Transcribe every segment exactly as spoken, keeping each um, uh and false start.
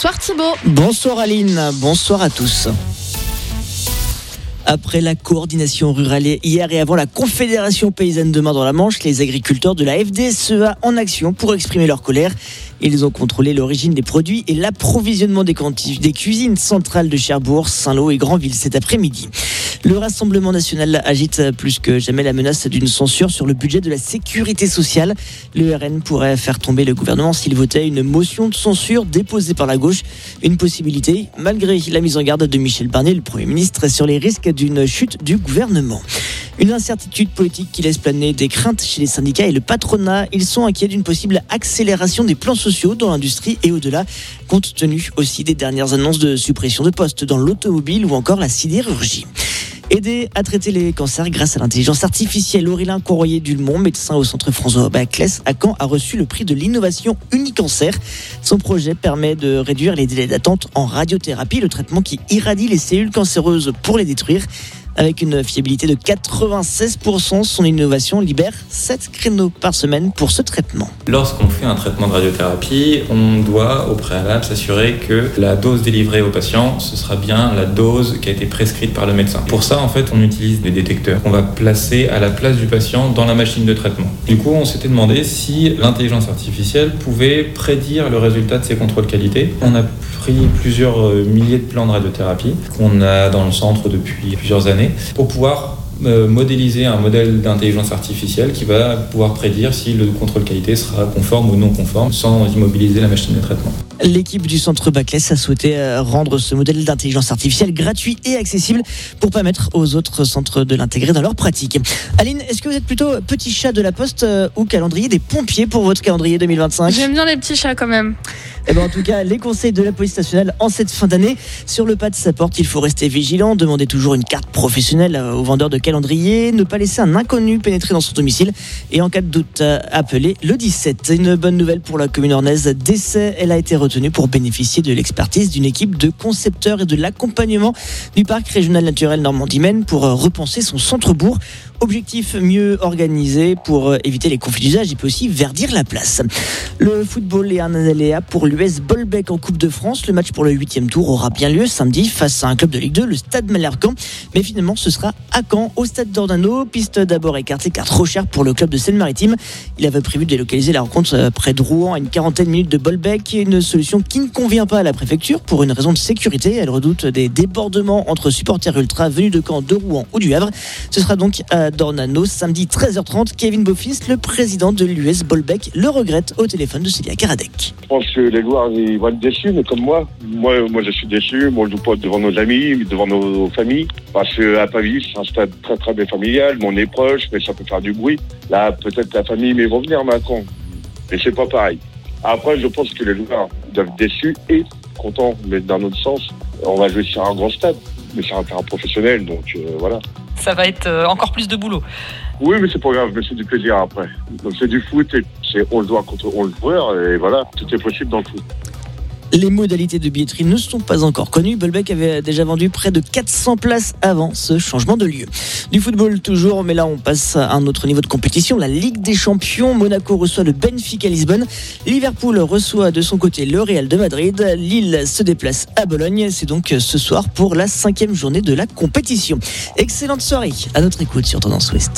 Bonsoir Thibaut. Bonsoir Aline, bonsoir à tous. Après la coordination rurale hier et avant la Confédération paysanne demain dans la Manche, les agriculteurs de la F D S E A en action pour exprimer leur colère. Ils ont contrôlé l'origine des produits et l'approvisionnement des, canti- des cuisines centrales de Cherbourg, Saint-Lô et Granville cet après-midi. Le Rassemblement national agite plus que jamais la menace d'une censure sur le budget de la sécurité sociale. Le R N pourrait faire tomber le gouvernement s'il votait une motion de censure déposée par la gauche. Une possibilité, malgré la mise en garde de Michel Barnier, le Premier ministre, sur les risques d'une chute du gouvernement. Une incertitude politique qui laisse planer des craintes chez les syndicats et le patronat. Ils sont inquiets d'une possible accélération des plans sociaux dans l'industrie et au-delà, compte tenu aussi des dernières annonces de suppression de postes dans l'automobile ou encore la sidérurgie. Aider à traiter les cancers grâce à l'intelligence artificielle. Aurélien Courroyer-Dulmont, médecin au centre François Baclès à Caen, a reçu le prix de l'innovation Unicancer. Son projet permet de réduire les délais d'attente en radiothérapie, le traitement qui irradie les cellules cancéreuses pour les détruire. Avec une fiabilité de quatre-vingt-seize pour cent, son innovation libère sept créneaux par semaine pour ce traitement. Lorsqu'on fait un traitement de radiothérapie, on doit au préalable s'assurer que la dose délivrée au patient, ce sera bien la dose qui a été prescrite par le médecin. Pour ça, en fait, on utilise des détecteurs qu'on va placer à la place du patient dans la machine de traitement. Du coup, on s'était demandé si l'intelligence artificielle pouvait prédire le résultat de ces contrôles qualité. On a pris plusieurs milliers de plans de radiothérapie qu'on a dans le centre depuis plusieurs années, pour pouvoir euh, modéliser un modèle d'intelligence artificielle qui va pouvoir prédire si le contrôle qualité sera conforme ou non conforme sans immobiliser la machine de traitement. L'équipe du centre Baclès a souhaité rendre ce modèle d'intelligence artificielle gratuit et accessible pour permettre aux autres centres de l'intégrer dans leur pratique. Aline, est-ce que vous êtes plutôt petit chat de la Poste euh, ou calendrier des pompiers pour votre calendrier deux mille vingt-cinq ? J'aime bien les petits chats quand même. Eh ben en tout cas, les conseils de la police nationale en cette fin d'année. Sur le pas de sa porte, il faut rester vigilant, demander toujours une carte professionnelle aux vendeurs de calendrier, ne pas laisser un inconnu pénétrer dans son domicile et en cas de doute, appeler le dix-sept. Une bonne nouvelle pour la commune ornaise d'Essay, elle a été retenue pour bénéficier de l'expertise d'une équipe de concepteurs et de l'accompagnement du parc régional naturel Normandie-Maine pour repenser son centre-bourg. Objectif, mieux organisé pour éviter les conflits d'usage et puis aussi verdir la place. Le football est un aléa pour l'U S Bolbec en Coupe de France. Le match pour le huitième tour aura bien lieu samedi face à un club de Ligue deux, le Stade Malherbe-Caen. Mais finalement, ce sera à Caen, au Stade d'Ornano. Piste d'abord écartée car trop chère pour le club de Seine-Maritime. Il avait prévu de délocaliser la rencontre près de Rouen à une quarantaine de minutes de Bolbec. Une solution qui ne convient pas à la préfecture pour une raison de sécurité. Elle redoute des débordements entre supporters ultras venus de Caen, de Rouen ou du Havre. Ce sera donc à d'Ornano, samedi treize heures trente. Kevin Beaufils, le président de l'U S Bolbec, le regrette au téléphone de Célia Karadec. Je pense que les joueurs ils vont être déçus, mais comme moi, moi, moi je suis déçu. Moi, je joue pas devant nos amis, mais devant nos familles, parce qu'à Pavie, c'est un stade très très bien familial. On est proche, mais ça peut faire du bruit. Là, peut-être la famille, mais ils vont venir maintenant. Mais c'est pas pareil. Après, je pense que les joueurs doivent être déçus et contents, mais dans notre sens, on va jouer sur un grand stade, mais c'est un terrain professionnel, donc euh, voilà. Ça va être euh, encore plus de boulot. Oui, mais c'est pas grave, mais c'est du plaisir après. Donc c'est du foot, et c'est onze joueurs contre onze joueurs, et voilà, tout est possible dans le foot. Les modalités de billetterie ne sont pas encore connues. Bolbec avait déjà vendu près de quatre cents places avant ce changement de lieu. Du football toujours, mais là on passe à un autre niveau de compétition. La Ligue des Champions, Monaco reçoit le Benfica Lisbonne. Liverpool reçoit de son côté le Real de Madrid. Lille se déplace à Bologne. C'est donc ce soir pour la cinquième journée de la compétition. Excellente soirée à notre écoute sur Tendance Ouest.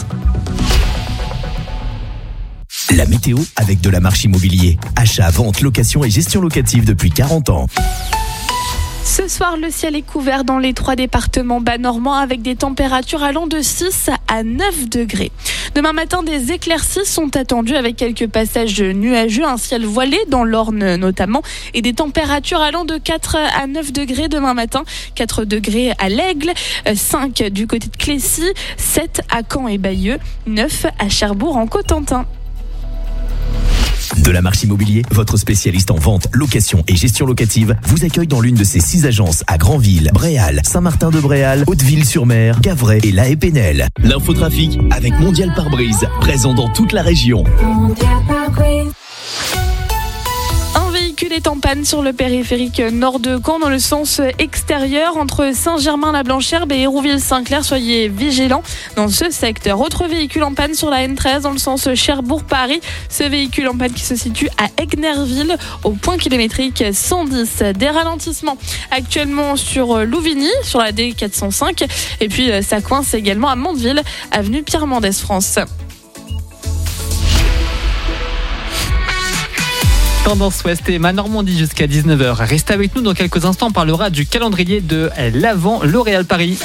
La météo avec de la marche immobilier. Achat, vente, location et gestion locative depuis quarante ans. Ce soir, le ciel est couvert dans les trois départements bas normands avec des températures allant de six à neuf degrés. Demain matin, des éclaircies sont attendues avec quelques passages nuageux, un ciel voilé dans l'Orne notamment et des températures allant de quatre à neuf degrés demain matin. quatre degrés à l'Aigle, cinq du côté de Clécy, sept à Caen et Bayeux, neuf à Cherbourg en Cotentin. De la marche immobilier, votre spécialiste en vente, location et gestion locative, vous accueille dans l'une de ses six agences à Granville, Bréal, Saint-Martin-de-Bréal, Hauteville-sur-Mer, Gavray et La Épinel. L'infotrafic avec Mondial Pare-Brise, présent dans toute la région. Un véhicule véhicule est en panne sur le périphérique nord de Caen dans le sens extérieur entre Saint-Germain-la-Blancherbe et Hérouville-Saint-Clair. Soyez vigilants dans ce secteur. Autre véhicule en panne sur la N treize dans le sens Cherbourg-Paris. Ce véhicule en panne qui se situe à Egnerville au point kilométrique cent dix. Des ralentissements actuellement sur Louvigny, sur la D quatre cent cinq. Et puis ça coince également à Mondeville, avenue Pierre-Mendès France. Tendance Ouest et Ma Normandie jusqu'à dix-neuf heures. Restez avec nous, dans quelques instants on parlera du calendrier de l'Avent L'Oréal Paris.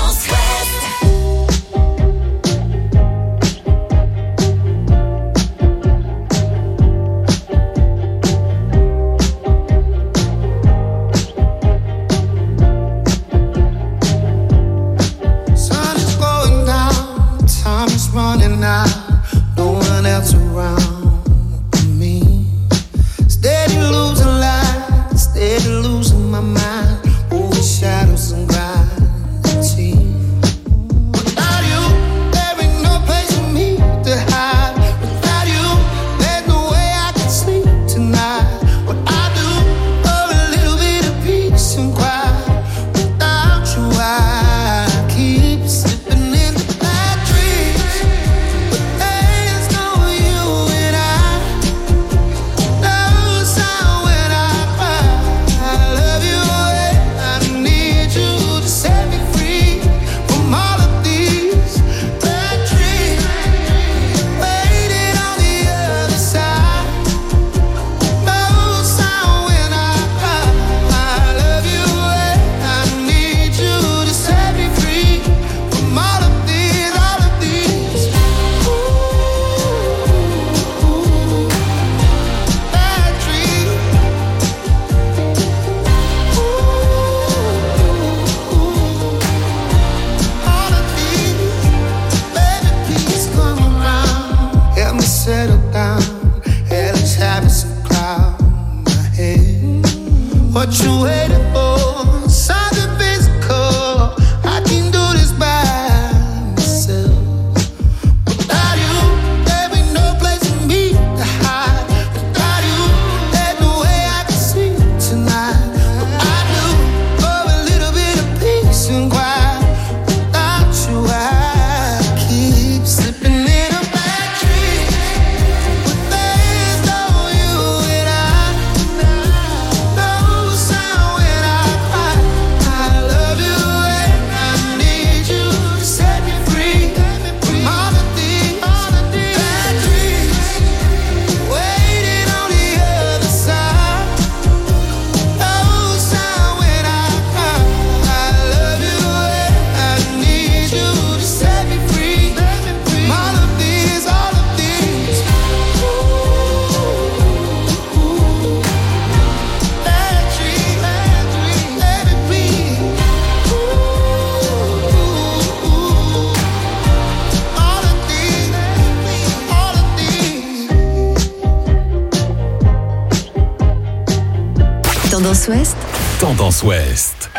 Tendance Ouest. Tendance Ouest.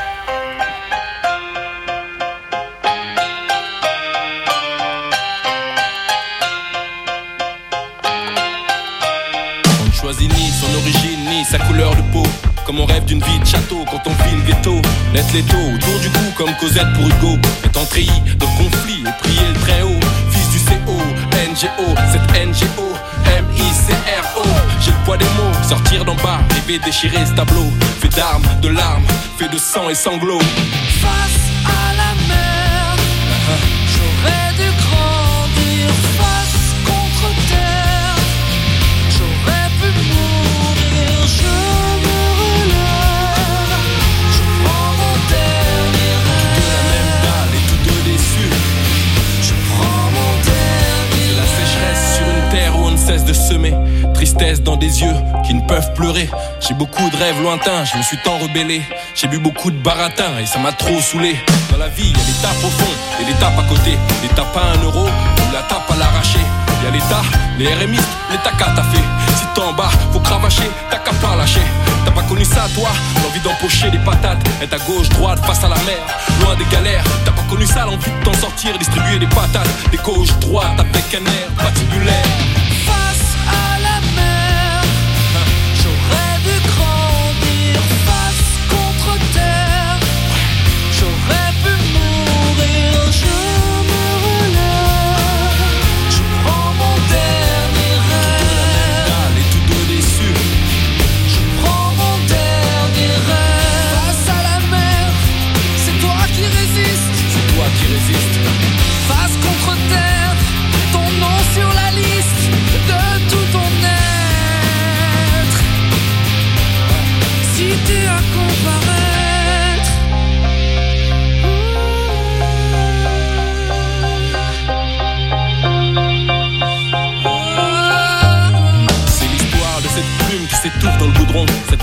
On ne choisit ni son origine ni sa couleur de peau. Comme on rêve d'une vie de château quand on vit le ghetto. Net l'étau autour du cou comme Cosette pour Hugo. Étant treillis de conflits et prier le très haut. Fils du C O, N G O, cette N G O, M I C R O. J'ai le poids des mots, sortir d'en bas, rêver déchirer ce tableau. Fait d'armes, de larmes, fait de sang et sanglots. Face à la mer, uh-huh. J'aurais dû grandir face contre terre. J'aurais pu mourir, je me relève. Je prends mon dernier rêve. De la même dalle et tous deux déçus. Je prends mon dernier rêve. La sécheresse sur une terre où on ne cesse de semer. Tristesse dans des yeux qui ne peuvent pleurer. J'ai beaucoup de rêves lointains, je me suis tant rebellé. J'ai bu beaucoup de baratin et ça m'a trop saoulé. Dans la vie, il y a l'étape au fond et l'étape à côté. L'étape à un euro ou la tape à l'arraché. Il y a l'état, les R M I, l'état qu'à t'as fait. Si t'es en bas, faut cravacher, t'as qu'à pas lâcher. T'as pas connu ça toi, l'envie d'empocher des patates. Être à gauche, droite, face à la mer, loin des galères. T'as pas connu ça, l'envie de t'en sortir, distribuer des patates. Des gauche, droite, avec un air patibulaire. Face à la mer, j'aurais dû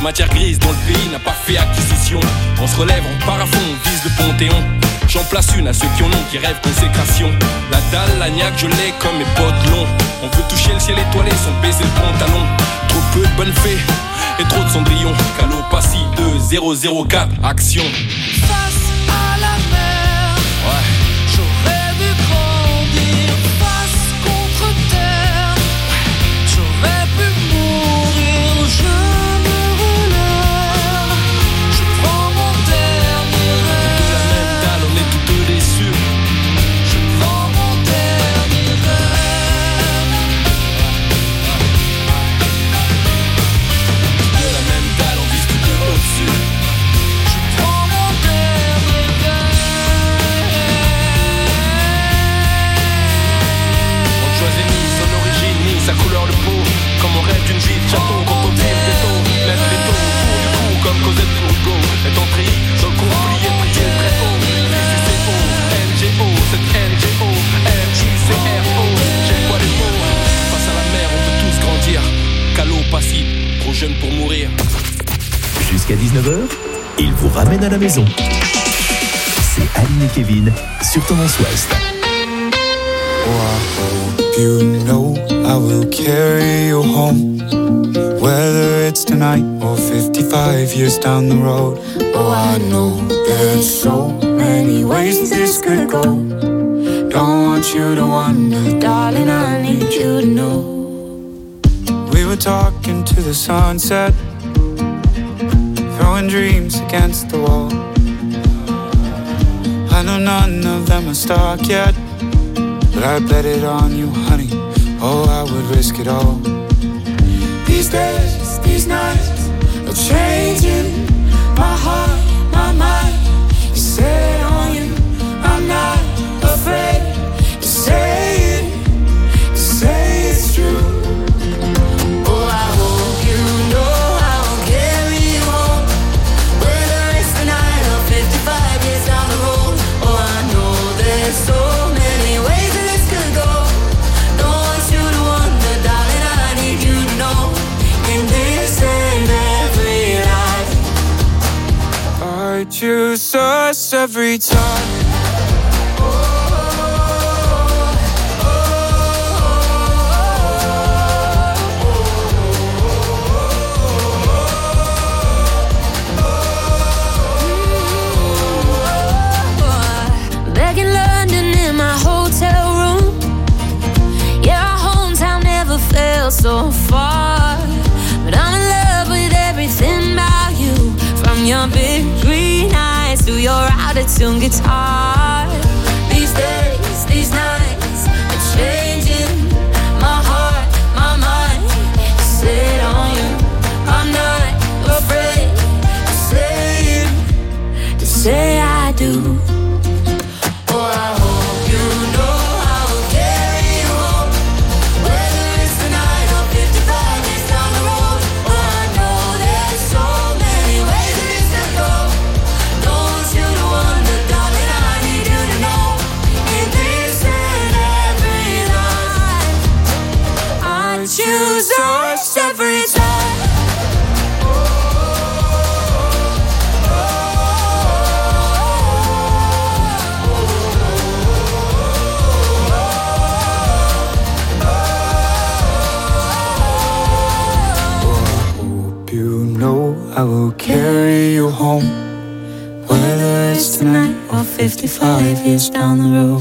matière grise dont le pays n'a pas fait acquisition. On se relève, on part à fond, on vise le Panthéon. J'en place une à ceux qui en ont, qui rêvent consécration. La dalle, la niaque, je l'ai comme mes potes longs. On veut toucher le ciel étoilé sans baisser le pantalon. Trop peu de bonnes fées et trop de cendrillon. Calopassie deux zéro zéro quatre, action. Face à la mer, Ouais. j'aurais dû grandir. Face contre terre, j'aurais pu mourir. Je me relève, je prends mon dernier De la même rêve. dalle, on est tous deux déçus. Je prends mon dernier rêve. De la même dalle, on vise tous deux au-dessus. Je prends mon dernier rêve. On ne choisit ni son origine, ni sa couleur de peau. Comme on rêve d'une vie de château, quand on tire des taux. Lève les taux, autour du cou, comme Cosette Courgo. Est entré dans le conflit et prié très haut. Ici c'est O, N G O, c'est N G O, M J C R O. J'ai quoi les mots. Face à la mer, on peut tous grandir. Calopassie, trop jeune pour mourir. Jusqu'à dix-neuf heures, ils vous ramènent à la maison. C'est Aline et Kevin sur Tendance Ouest. Oh, I hope you know I will carry you home, whether it's tonight or fifty-five years down the road. Oh, I know there's so many ways this could go. Don't want you to wonder, darling, I need you to know. We were talking to the sunset, throwing dreams against the wall. I know none of them are stuck yet, but I bet it on you, honey. Oh, I would risk it all. These days, these nights are changing my heart, my mind. You set on you, I'm not afraid to say it, to say it's true. Oh, I hope you know I'll carry you home, whether it's tonight or fifty-five years down the road. Oh, I know there's so many ways that this could go. Don't want you to wonder, darling, I need you to know. In this and every life, I choose us every time. Back in London in my hotel room. Yeah, our hometown never felt so far. But I'm in love with everything about you, from your big green eyes to your out-of-tune guitar. These days, these nights are changing my heart, my mind. Set on you, I'm not afraid to say it, to say I do. Oh, I hope you know I will carry you home, whether it's tonight or fifty-five years down the road. Oh, I know there's so many ways that this could go. Don't want you to wonder, darling, I need you to know. In this and every life, I choose us every time. You know I will carry you home, whether it's tonight or fifty-five years down the road.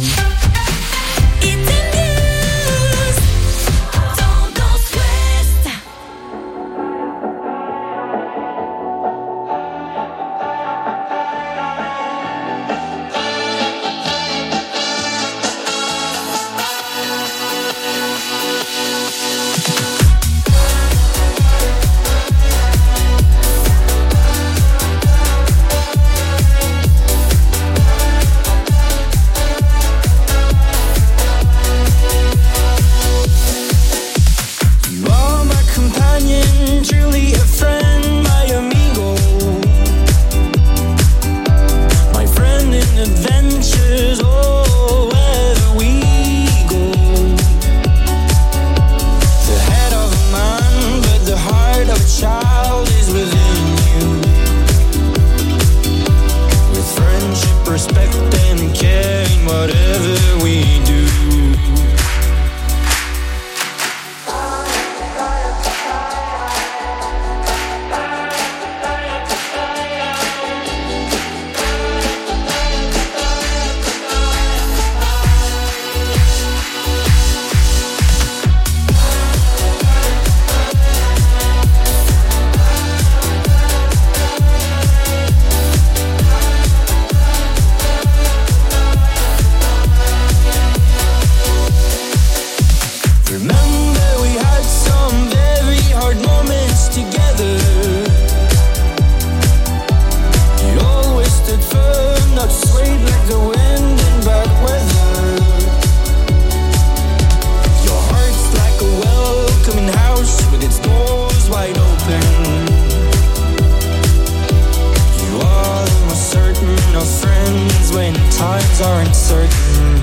times aren't certain.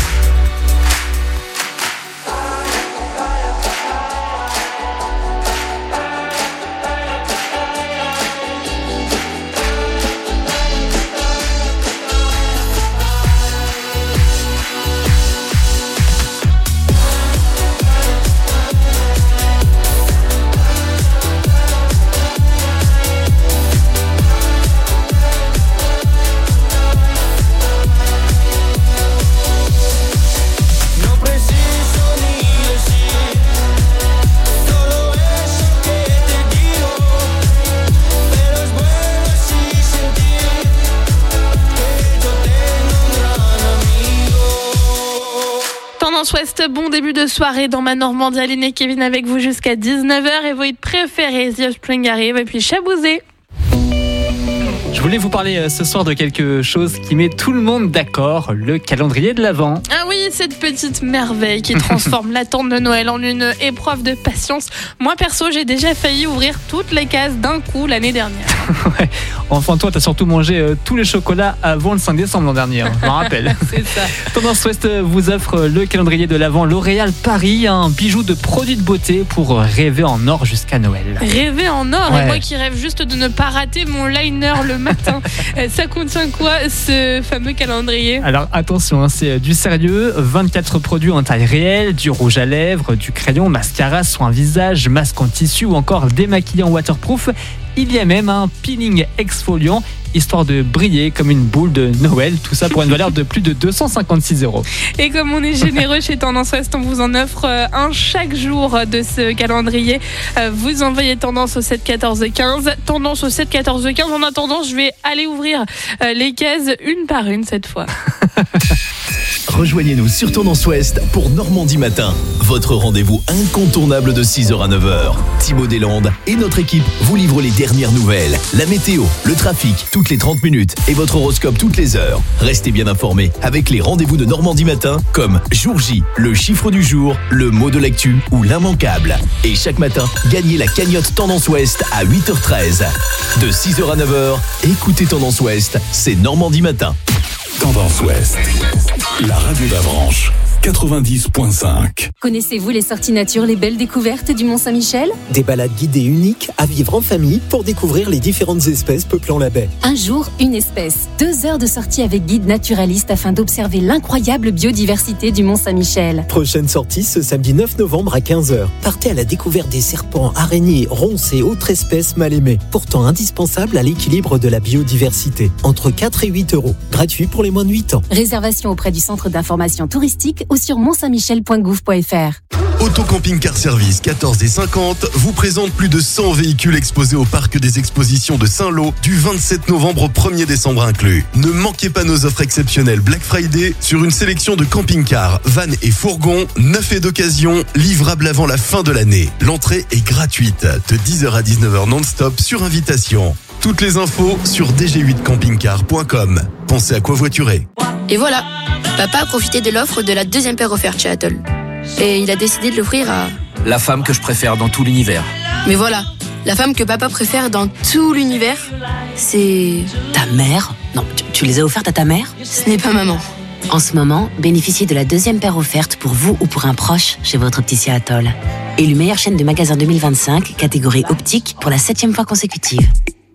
Ouest, bon début de soirée dans ma Normandie. Aline et Kevin avec vous jusqu'à dix-neuf heures et vos hits préférés, The Offspring arrive et puis Chabouzé. Je voulais vous parler ce soir de quelque chose qui met tout le monde d'accord, le calendrier de l'Avent. Ah oui, cette petite merveille qui transforme l'attente de Noël en une épreuve de patience. Moi perso, j'ai déjà failli ouvrir toutes les cases d'un coup l'année dernière. Ouais. Enfin, toi, t'as surtout mangé euh, tous les chocolats avant le cinq décembre l'an dernier, hein, je m'en rappelle. C'est ça. Tendance Ouest vous offre le calendrier de l'Avent L'Oréal Paris, un bijou de produits de beauté pour rêver en or jusqu'à Noël. Rêver en or, ouais. Et moi qui rêve juste de ne pas rater mon liner le matin. Ça contient quoi ce fameux calendrier? Alors attention, hein, c'est du sérieux, vingt-quatre produits en taille réelle, du rouge à lèvres, du crayon, mascara, soin visage, masque en tissu ou encore démaquillant waterproof. Il y a même un peeling exfoliant, histoire de briller comme une boule de Noël. Tout ça pour une valeur de plus de deux cent cinquante-six euros. Et comme on est généreux chez Tendance Ouest, on vous en offre un chaque jour de ce calendrier. Vous envoyez Tendance au sept quatorze quinze. Tendance au sept quatorze quinze. En attendant, je vais aller ouvrir les cases une par une cette fois. Rejoignez-nous sur Tendance Ouest pour Normandie Matin, votre rendez-vous incontournable de six heures à neuf heures. Thibaut Deslandes et notre équipe vous livrent les dernières nouvelles, la météo, le trafic toutes les trente minutes et votre horoscope toutes les heures. Restez bien informés avec les rendez-vous de Normandie Matin comme Jour J, le chiffre du jour, le mot de l'actu ou l'immanquable. Et chaque matin, gagnez la cagnotte Tendance Ouest à huit heures treize. De six heures à neuf heures, écoutez Tendance Ouest, c'est Normandie Matin. Tendance Ouest, la radio de la branche, quatre-vingt-dix virgule cinq. Connaissez-vous les sorties nature, les belles découvertes du Mont-Saint-Michel? Des balades guidées uniques à vivre en famille pour découvrir les différentes espèces peuplant la baie. Un jour, une espèce. Deux heures de sortie avec guide naturaliste afin d'observer l'incroyable biodiversité du Mont-Saint-Michel. Prochaine sortie ce samedi neuf novembre à quinze heures. Partez à la découverte des serpents, araignées, ronces et autres espèces mal aimées, pourtant indispensables à l'équilibre de la biodiversité. Entre quatre et huit euros. Gratuit pour les moins de huit ans. Réservation auprès du centre d'information touristique ou sur mont saint michel point gouv point f r. Autocamping Car Service quatorze et cinquante vous présente plus de cent véhicules exposés au parc des expositions de Saint-Lô du vingt-sept novembre au premier décembre inclus. Ne manquez pas nos offres exceptionnelles Black Friday sur une sélection de camping-cars, vannes et fourgons, neufs et d'occasion, livrables avant la fin de l'année. L'entrée est gratuite de dix heures à dix-neuf heures non-stop sur invitation. Toutes les infos sur d g huit camping car point com. Pensez à covoiturer. Et voilà, papa a profité de l'offre de la deuxième paire offerte chez Atoll. Et il a décidé de l'offrir à... La femme que je préfère dans tout l'univers. Mais voilà, la femme que papa préfère dans tout l'univers, c'est... Ta mère? Non, tu, tu les as offertes à ta mère? Ce n'est pas maman. En ce moment, bénéficiez de la deuxième paire offerte pour vous ou pour un proche chez votre opticien Atoll. Élu meilleure chaîne de magasins deux mille vingt-cinq, catégorie optique, pour la septième fois consécutive.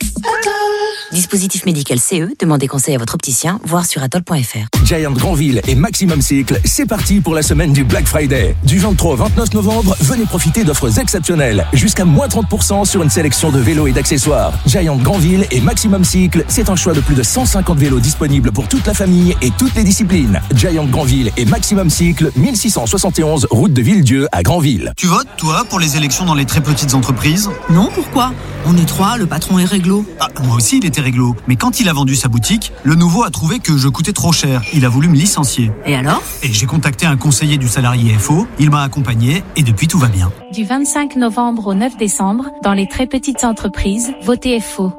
Dispositif médical C E, demandez conseil à votre opticien, voir sur atoll point f r. Giant Grandville et Maximum Cycle, c'est parti pour la semaine du Black Friday. Du vingt-trois au vingt-neuf novembre, venez profiter d'offres exceptionnelles. Jusqu'à moins trente pour cent sur une sélection de vélos et d'accessoires. Giant Grandville et Maximum Cycle, c'est un choix de plus de cent cinquante vélos disponibles pour toute la famille et toutes les disciplines. Giant Grandville et Maximum Cycle, mille six cent soixante et onze route de Villedieu à Grandville. Tu votes, toi, pour les élections dans les très petites entreprises? Non, pourquoi? On est trois, le patron est réglo. Ah, moi aussi, il était réglo. Mais quand il a vendu sa boutique, le nouveau a trouvé que je coûtais trop cher. Il a voulu me licencier. Et alors? Et j'ai contacté un conseiller du salarié F O, il m'a accompagné et depuis tout va bien. Du vingt-cinq novembre au neuf décembre, dans les très petites entreprises, votez F O.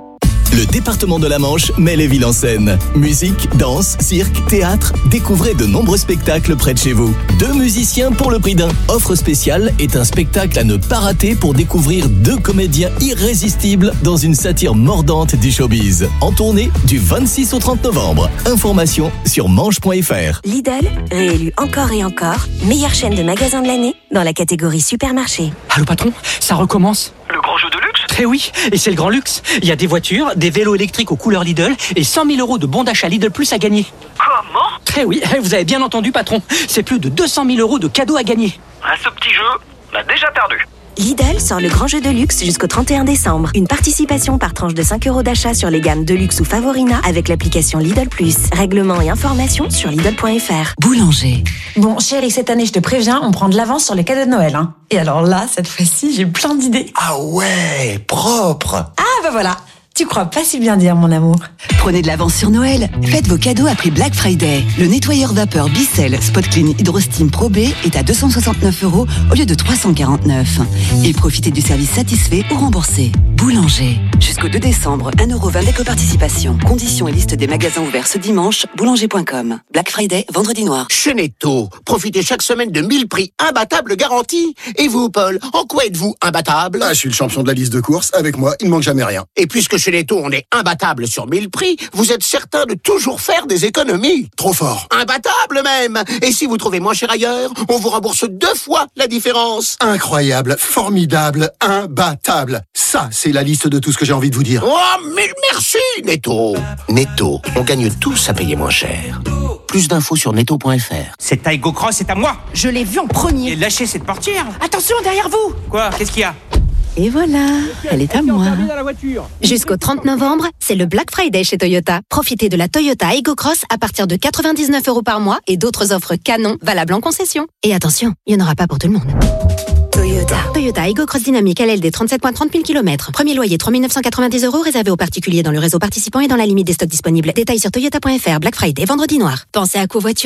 Le département de la Manche met les villes en scène. Musique, danse, cirque, théâtre, découvrez de nombreux spectacles près de chez vous. Deux musiciens pour le prix d'un. Offre spéciale est un spectacle à ne pas rater pour découvrir deux comédiens irrésistibles dans une satire mordante du showbiz. En tournée du vingt-six au trente novembre. Informations sur manche point f r. Lidl, réélu encore et encore, meilleure chaîne de magasins de l'année dans la catégorie supermarché. Allô patron, ça recommence. Le grand jeu de luxe ? Eh oui, et c'est le grand luxe. Il y a des voitures, des vélos électriques aux couleurs Lidl et cent mille euros de bons d'achat Lidl Plus à gagner. Comment ? Eh oui, vous avez bien entendu patron, c'est plus de deux cent mille euros de cadeaux à gagner. À ce petit jeu, on a déjà perdu. Lidl sort le grand jeu de luxe jusqu'au trente et un décembre. Une participation par tranche de cinq euros d'achat sur les gammes Deluxe ou Favorina avec l'application Lidl Plus. Règlement et informations sur Lidl point f r. Boulanger. Bon, chérie, cette année, je te préviens, on prend de l'avance sur les cadeaux de Noël. Hein. Et alors là, cette fois-ci, j'ai plein d'idées. Ah ouais, propre. Ah bah voilà, tu crois pas si bien dire, mon amour. Prenez de l'avance sur Noël. Faites vos cadeaux à prix Black Friday. Le nettoyeur vapeur Bicel Spot Clean Hydro Steam Pro B est à deux cent soixante-neuf euros au lieu de trois cent quarante-neuf. Et profitez du service satisfait ou remboursé. Boulanger. Jusqu'au deux décembre, un euro vingt d'éco-participation. Conditions et liste des magasins ouverts ce dimanche, boulanger point com. Black Friday, vendredi noir. Chez Netto, profitez chaque semaine de mille prix imbattables garantis. Et vous, Paul, en quoi êtes-vous imbattable ? Ah, je suis le champion de la liste de courses. Avec moi, il ne manque jamais rien. Et puisque chez Netto, on est imbattable sur mille prix, vous êtes certain de toujours faire des économies. Trop fort. Imbattable même. Et si vous trouvez moins cher ailleurs, on vous rembourse deux fois la différence. Incroyable, formidable, imbattable. Ça, c'est la liste de tout ce que j'ai envie de vous dire. Oh, mais merci, Netto. Netto, on gagne tous à payer moins cher. Plus d'infos sur netto point f r. Cette Aigo Cross est à moi. Je l'ai vu en premier. Et lâchez cette portière. Attention, derrière vous. Quoi ? Qu'est-ce qu'il y a ? Et voilà, elle est à moi. Jusqu'au trente novembre, c'est le Black Friday chez Toyota. Profitez de la Toyota Aygo Cross à partir de quatre-vingt-dix-neuf euros par mois et d'autres offres canon valables en concession. Et attention, il n'y en aura pas pour tout le monde. Toyota. Toyota Aygo Cross Dynamique L L D trente-sept virgule trente mille kilomètres. Premier loyer trois mille neuf cent quatre-vingt-dix euros réservé aux particuliers dans le réseau participant et dans la limite des stocks disponibles. Détails sur toyota point f r. Black Friday, vendredi noir. Pensez à covoiturer ?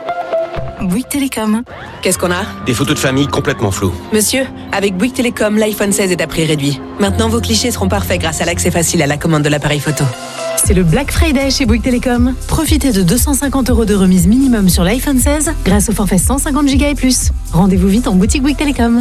Bouygues Télécom. Qu'est-ce qu'on a ? Des photos de famille complètement floues. Monsieur, avec Bouygues Télécom, l'iPhone seize est à prix réduit. Maintenant, vos clichés seront parfaits grâce à l'accès facile à la commande de l'appareil photo. C'est le Black Friday chez Bouygues Télécom. Profitez de deux cent cinquante euros de remise minimum sur l'iPhone seize grâce au forfait cent cinquante giga et plus. Rendez-vous vite en boutique Bouygues Télécom.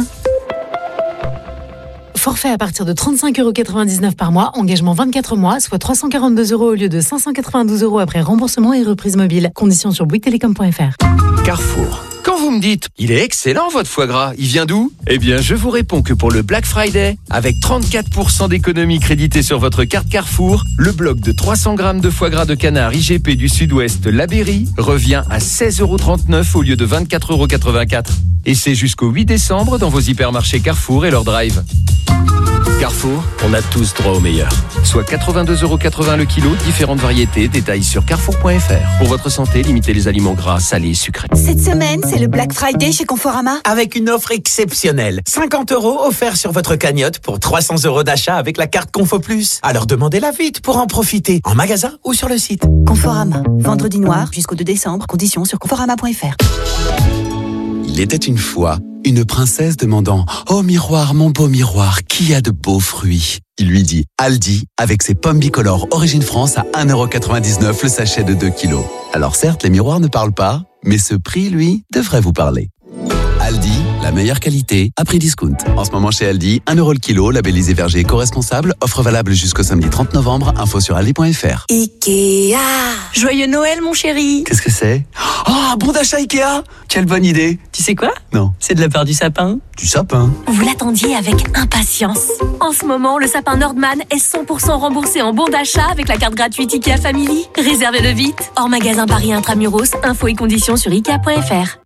Forfait à partir de trente-cinq euros quatre-vingt-dix-neuf par mois, engagement vingt-quatre mois, soit trois cent quarante-deux euros au lieu de cinq cent quatre-vingt-douze euros après remboursement et reprise mobile. Conditions sur bouygues télécom point f r. Carrefour. Quand vous me dites, il est excellent votre foie gras, il vient d'où ? Eh bien, je vous réponds que pour le Black Friday, avec trente-quatre pour cent d'économie créditée sur votre carte Carrefour, le bloc de trois cents grammes de foie gras de canard I G P du Sud-Ouest La Berry revient à seize euros trente-neuf au lieu de vingt-quatre euros quatre-vingt-quatre. Et c'est jusqu'au huit décembre dans vos hypermarchés Carrefour et leur drive. Carrefour, on a tous droit au meilleur. Soit quatre-vingt-deux euros quatre-vingts le kilo, différentes variétés, détails sur carrefour point f r. Pour votre santé, limitez les aliments gras, salés et sucrés. Cette semaine, c'est le Black Friday chez Conforama. Avec une offre exceptionnelle. cinquante euros offerts sur votre cagnotte pour trois cents euros d'achat avec la carte Confo Plus. Alors demandez-la vite pour en profiter, en magasin ou sur le site. Conforama, vendredi noir jusqu'au deux décembre, conditions sur conforama point f r. Il était une fois une princesse demandant « Oh miroir, mon beau miroir, qui a de beaux fruits ?» Il lui dit « Aldi, avec ses pommes bicolores Origine France à un euro quatre-vingt-dix-neuf le sachet de deux kilos. » Alors certes, les miroirs ne parlent pas, mais ce prix, lui, devrait vous parler. Aldi, la meilleure qualité, à prix discount. En ce moment chez Aldi, un euro le kilo, labellisé verger éco-responsable, offre valable jusqu'au samedi trente novembre, info sur aldi point f r. Ikea. Joyeux Noël, mon chéri. Qu'est-ce que c'est ? Oh, un bon d'achat Ikea ! Quelle bonne idée ! Tu sais quoi ? Non. C'est de la part du sapin. Du sapin ? Vous l'attendiez avec impatience. En ce moment, le sapin Nordman est cent pour cent remboursé en bon d'achat avec la carte gratuite Ikea Family. Réservez-le vite. Hors magasin Paris Intramuros, infos et conditions sur ikea point f r.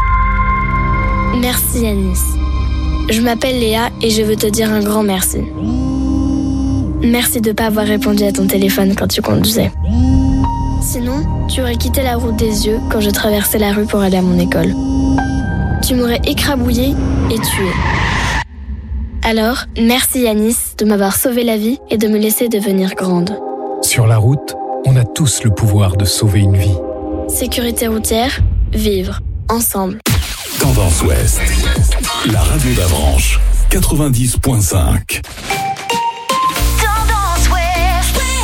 Merci Yanis. Je m'appelle Léa et je veux te dire un grand merci. Merci de ne pas avoir répondu à ton téléphone quand tu conduisais. Sinon, tu aurais quitté la route des yeux quand je traversais la rue pour aller à mon école. Tu m'aurais écrabouillé et tué. Alors, merci Yanis de m'avoir sauvé la vie et de me laisser devenir grande. Sur la route, on a tous le pouvoir de sauver une vie. Sécurité routière, vivre ensemble. Tendance Ouest, la radio d'Avranches, quatre-vingt-dix point cinq. Tendance Ouest.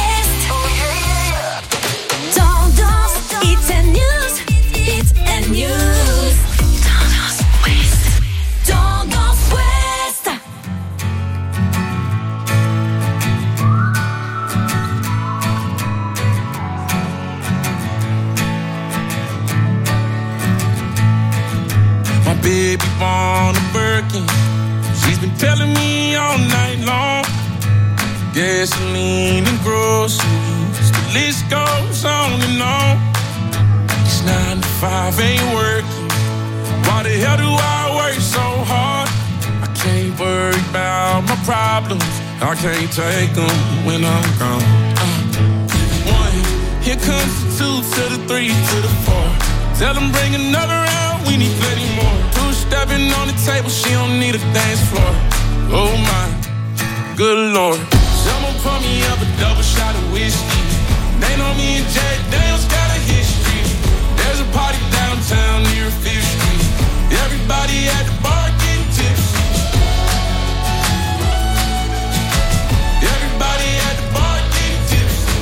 been telling me all night long. Gasoline and groceries, the list goes on and on. This nine to five ain't working. Why the hell do I work so hard? I can't worry about my problems. I can't take them when I'm gone. Uh, one, here comes the two to the three to the four. Tell them bring another round, we need plenty more. Two stepping on the table, she don't need a dance floor. Oh my, good Lord. Someone pour me up a double shot of whiskey. They know me and Jack Daniels got a history. There's a party downtown near Fifth Street. Everybody at the bar getting tipsy. Everybody at the bar getting tipsy.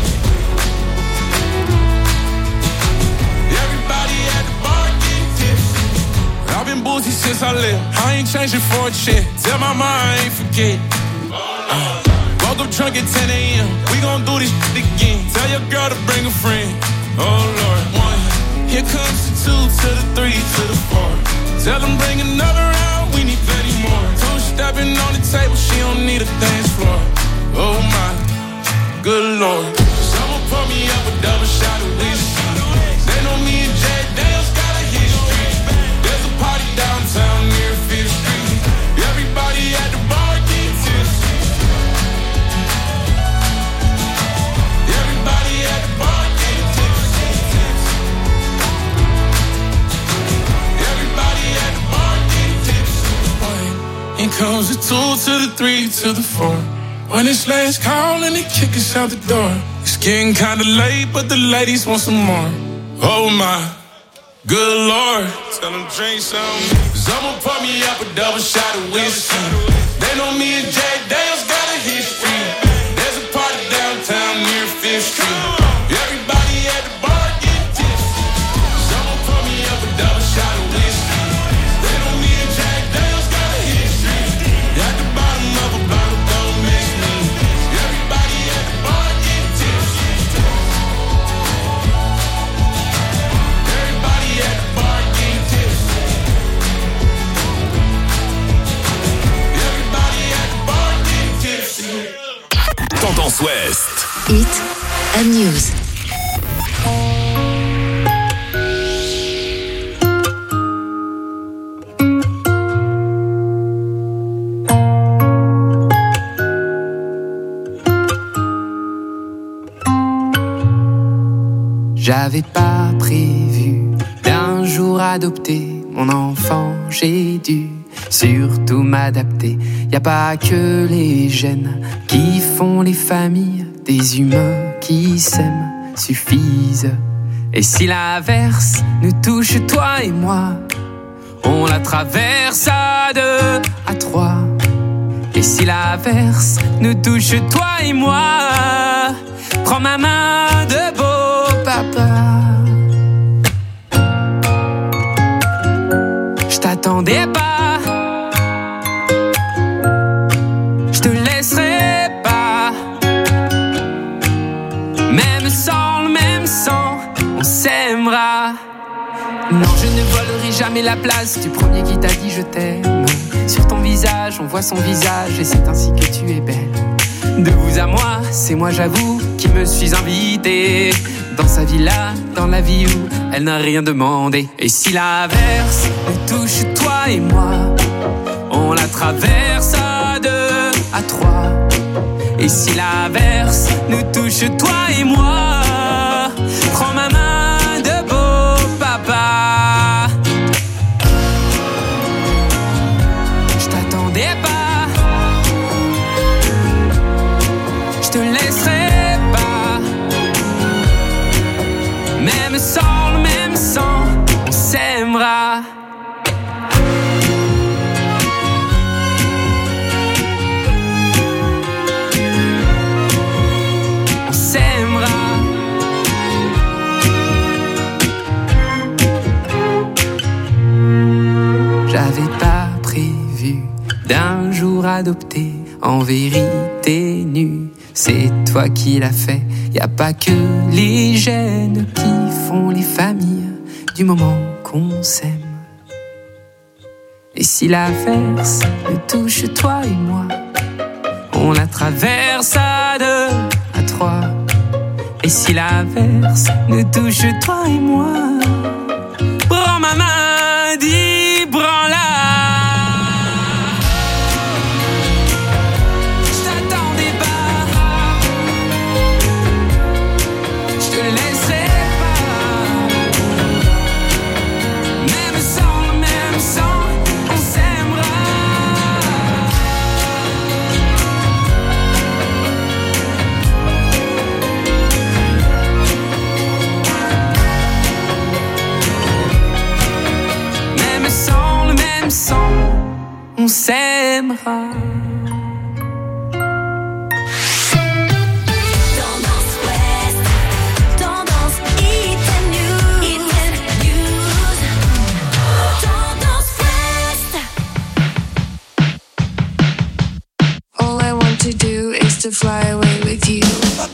Everybody at the bar getting tipsy. I've been boozy since I left. I ain't changing for a check. Tell my mom I ain't forget. Uh, woke up drunk at ten a.m. We gon' do this shit again. Tell your girl to bring a friend. Oh Lord, one. Here comes the two to the three to the four. Tell them bring another round, we need plenty more. Two stepping on the table, she don't need a dance floor. Oh my, good Lord. Someone pour me up a double shot of whiskey. They know me and Jack Daniels got a history. There's a party downtown near Fifth Street. Everybody at the bar getting tipsy. Everybody at the bar getting tipsy. Everybody at the bar getting tipsy. Here comes the two to the three to the four. When it's last call and they kick us out the door. It's getting kinda late, but the ladies want some more. Oh my, good Lord. Tell them drink some. Someone pour me up a double shot of whiskey. They know me and Jack Daniels got a history. There's a party downtown near Fifth Street. Everybody at the bar getting tipsy. Someone pour me up a double shot of whiskey. They know me and Jack Daniels got a history. At the bottom of a bottle, don't miss me. Everybody at the bar getting tipsy. Everybody at the bar getting tipsy. Everybody at the bar getting tipsy. Tendance Ouest. Hit and News. J'avais pas prévu d'un jour adopter mon enfant, j'ai dû surtout m'adapter. Y a pas que les gènes qui font les familles, des humains qui s'aiment suffisent. Et si l'averse nous touche, toi et moi, on la traverse à deux, à trois. Et si l'averse nous touche, toi et moi, prends ma main de beau papa. Je t'attendais pas, je te laisserai pas. Même sans le même sang, on s'aimera. Non, je ne volerai jamais la place du premier qui t'a dit je t'aime. Sur ton visage, on voit son visage et c'est ainsi que tu es belle. De vous à moi, c'est moi j'avoue qui me suis invité dans sa villa, dans la vie où elle n'a rien demandé. Et si l'averse nous touche, toi et moi, on la traverse à deux, à trois. Et si l'averse nous touche, toi et moi, prends ma main de beau papa. Je t'attendais pas, je te laisserai pas. Même sans le même sang, on s'aimera. On s'aimera. J'avais pas prévu d'un jour adopter en vérité nue. C'est toi qui l'as fait. Y a pas que les gènes qui font les familles du moment qu'on s'aime. Et si l'averse nous touche, toi et moi, on la traverse à deux, à trois. Et si l'averse nous touche, toi et moi, prends ma main, dis prends-la. Je t'attendais pas, je te laisserai pas. Même sans, même sans, on s'aimera. Même sans le même sang, on s'aimera. Tendance Ouest, tendance Hit and News, Hit and News. Tendance Ouest. All I want to do is to fly away with you.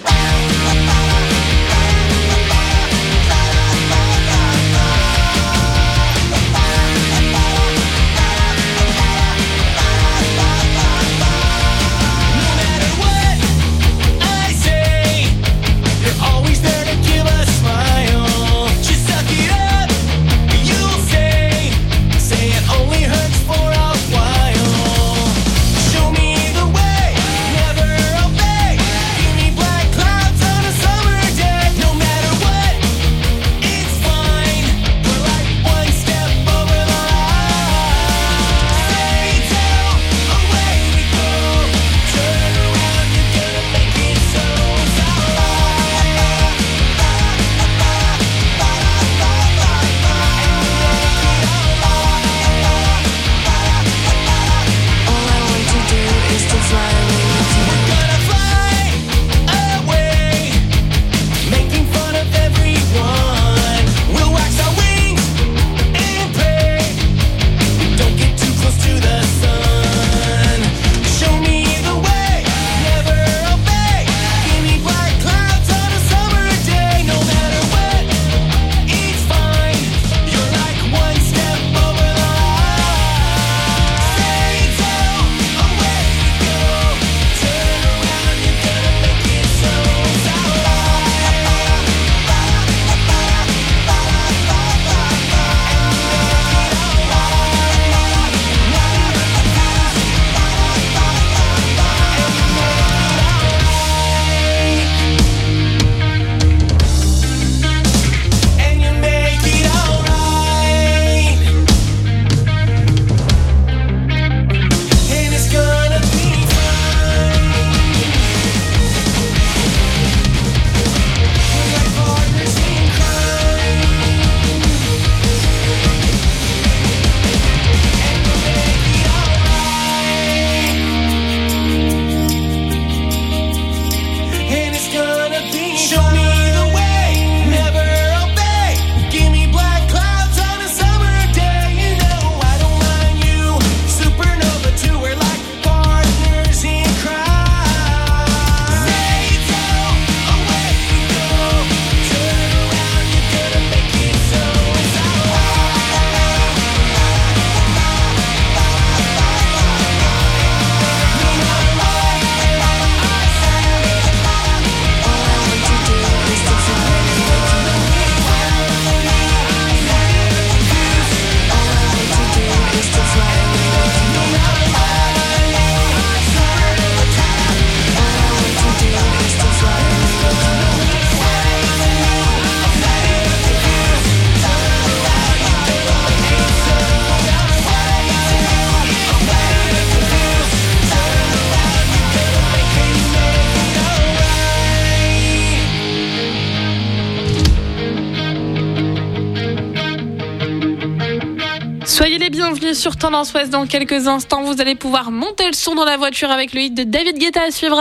Soyez les bienvenus sur Tendance Ouest. Dans quelques instants, vous allez pouvoir monter le son dans la voiture avec le hit de David Guetta à suivre.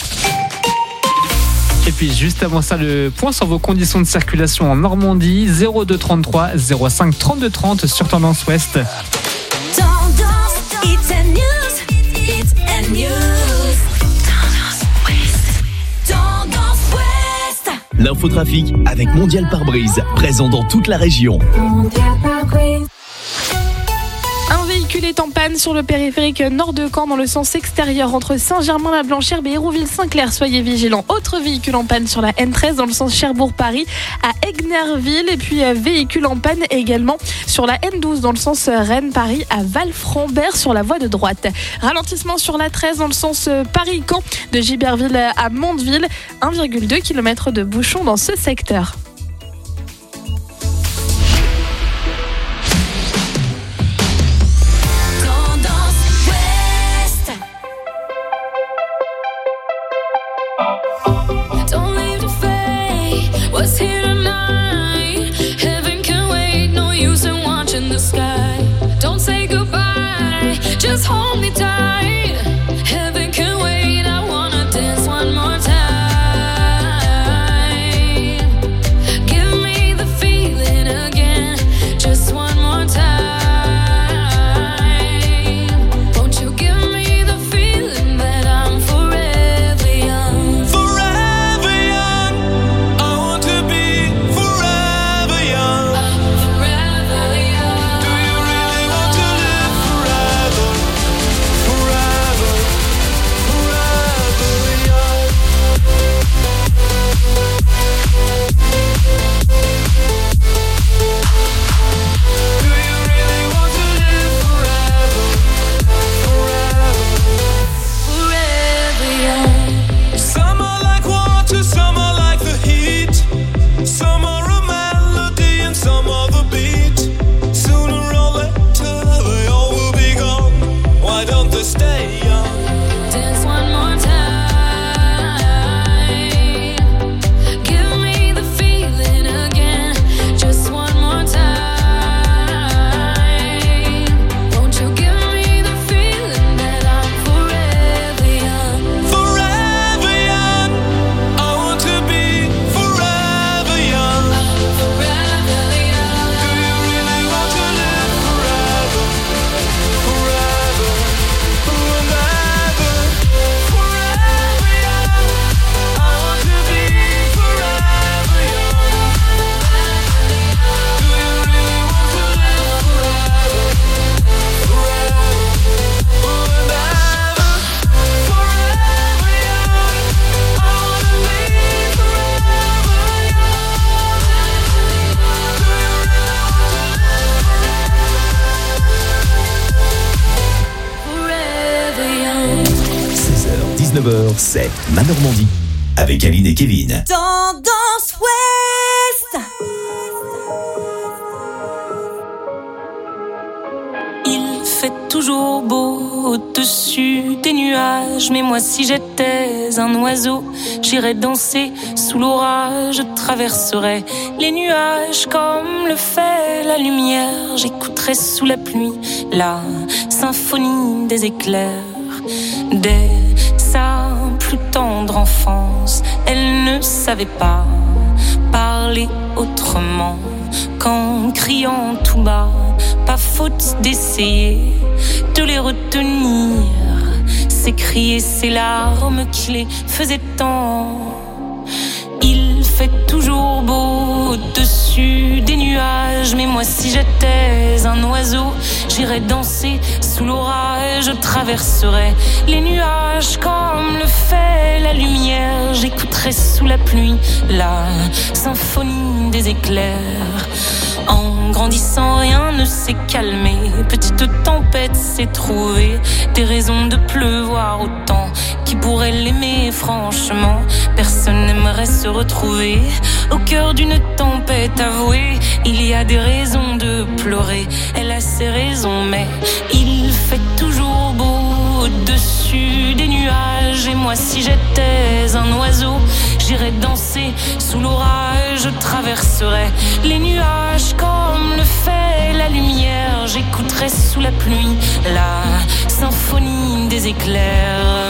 Et puis juste avant ça, le point sur vos conditions de circulation en Normandie, zéro deux trente-trois zéro cinq trente-deux trente sur Tendance Ouest. Tendance Hit and News, Hit and News. Tendance Ouest, Tendance Ouest. L'infotrafic avec Mondial Pare-Brise, présent dans toute la région. Mondial Pare-Brise. Un véhicule est en panne sur le périphérique nord de Caen dans le sens extérieur entre Saint-Germain-la-Blanchère et Hérouville-Saint-Clair. Soyez vigilants. Autre véhicule en panne sur la N treize dans le sens Cherbourg-Paris à Egnerville. Et puis euh, véhicule en panne également sur la N douze dans le sens Rennes-Paris à Val-Frambert sur la voie de droite. Ralentissement sur la treize dans le sens Paris-Caen de Giberville à Mondeville. un virgule deux kilomètres de bouchons dans ce secteur. What's here tonight? Heaven can wait, no use in watching the sky. Don't say goodbye, just hold me tight. Heaven can wait, I wanna dance one more time. Give me the feeling again, just one more time. Won't you give me the feeling that I'm forever young? Forever young. I want to be forever young. Forever young. Do you really want to live forever? Forever, forever young. Do you really want to live forever? Forever, Forever young. some are like water, some are like the heat. Some are a melody and some are the beat. Sooner or later they all will be gone. Why don't they stay young? Dance one more time. Give me the feeling again, just one more time. Won't you give me the feeling that I'm forever young? Forever young. I want to be forever young. Forever young. Do you really want to live forever? Forever, forever, forever young. I want to be forever young. Do you really want to live forever? Forever, forever, forever young. I want to be forever Forever young. seize heures, dix-neuf heures, c'est Ma Normandie. Avec Aline et Kevin. Tendance Ouest. Il fait toujours beau au-dessus des nuages, mais moi si j'étais un oiseau, j'irais danser sous l'orage, je traverserais les nuages comme le fait la lumière, j'écouterais sous la pluie la symphonie des éclairs. Dès sa plus tendre enfance, elle ne savait pas parler autrement qu'en criant tout bas. Pas faute d'essayer de les retenir, ces cris et ces larmes qui les faisaient tant. Il fait toujours beau au-dessus des nuages, mais moi si j'étais un oiseau, j'irais danser sous l'orage, je traverserais les nuages comme le fait la lumière, j'écouterais sous la pluie la symphonie des éclairs. En grandissant, rien ne s'est calmé. Petite tempête s'est trouvée des raisons de pleuvoir autant. Qui pourrait l'aimer franchement? Personne n'aimerait se retrouver au cœur d'une tempête avouée. Il y a des raisons de pleurer, elle a ses raisons, mais il fait toujours beau au-dessus des nuages. Et moi si j'étais un oiseau, j'irais danser sous l'orage, je traverserais les nuages comme le fait la lumière, j'écouterais sous la pluie la symphonie des éclairs.